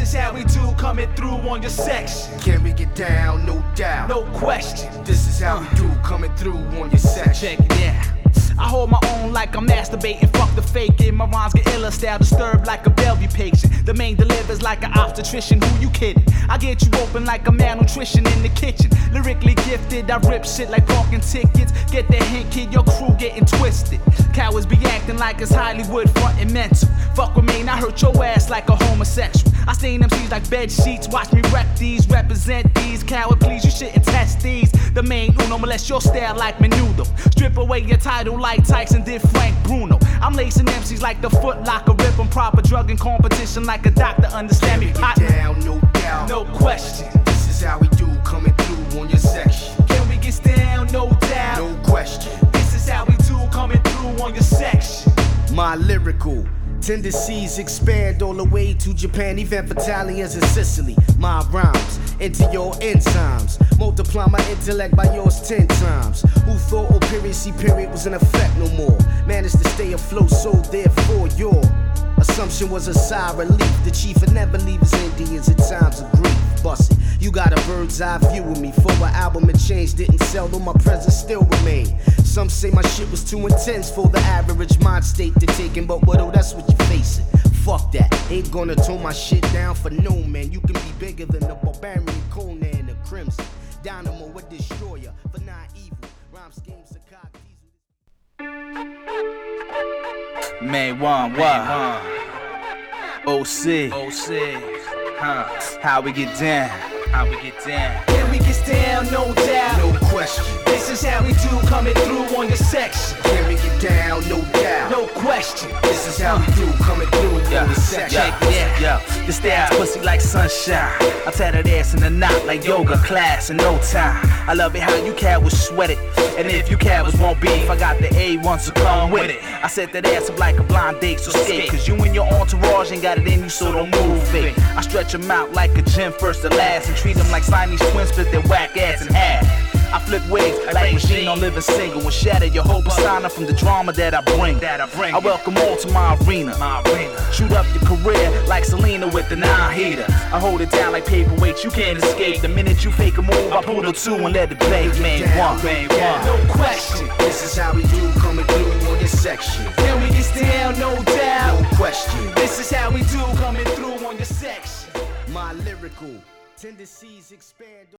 is how we do, coming through on your section. Can we get down? No doubt. No question. This is how we do, coming through on your section. Check it out. I hold my own like I'm masturbating, fuck the faking. My rhymes get iller, style disturbed like a Bellevue patient. The main delivers like an obstetrician, who you kidding? I get you open like a malnutrition in the kitchen. Lyrically gifted, I rip shit like parking tickets. Get the hint, kid, your crew getting twisted. Cowards be acting like it's Hollywood frontin' mental. Fuck with me and I hurt your ass like a homosexual. I stain MCs like bed sheets, watch me wreck these, represent these. Coward, please, you shouldn't test these. The main uno, molest your style like Menudo. Strip away your title like Tyson did Frank Bruno. I'm lacing MCs like the Foot Locker, ripping proper drug and competition like a doctor. Understand me, partner? Down, no doubt. No question. This is how we do, coming through on your section. Can we get down? No doubt. No question. This is how we do, coming through on your section. My lyrical tendencies expand all the way to Japan, even Italians in Sicily. My rhymes into your enzymes, multiply my intellect by yours 10 times. Who thought or period C period was in effect no more? Managed to stay afloat, so therefore your assumption was a sigh of relief. The chief would never leave his Indians in times of grief. Bust it, you got a bird's eye view of me. For an album it changed, didn't sell, though my presence still remained. Some say my shit was too intense for the average mind state to take in, but what, oh, that's what you're facing. Fuck that, ain't gonna tone my shit down for no man. You can be bigger than the Barbarian, Conan, the Crimson, Dynamo, a destroyer for not evil. Rhyme schemes, a cock. May 1, what? OC. How we get down? Can we get down? No doubt. No question. This is how we do, coming through on your section. Can we get down? No doubt. No question. This is how we do, coming through on your section. Yeah. Your style's pussy like sunshine. I tie that ass in a knot like yoga class in no time. I love it how you cowards sweat it. And if you cowards want beef, I got the A1, so come with it. I set that ass up like a blind date, so skate. Cause you and your entourage ain't got it in you, so don't move it. I stretch them out like a gym first to last and treat them like Siamese twins, split their whack ass in half. I flip wigs like Regine on Living Single and shatter your whole persona from the drama that I bring. I welcome all to my arena. Shoot up your career like Selena with the 9-heater. I hold it down like paperweight, you can't escape. The minute you fake a move, I pull the 2 and let it play. May 1. No question. This is how we do, coming through on your section. Can we get down? No doubt. No question. This is how we do, coming through on your section. My lyrical tendencies expand.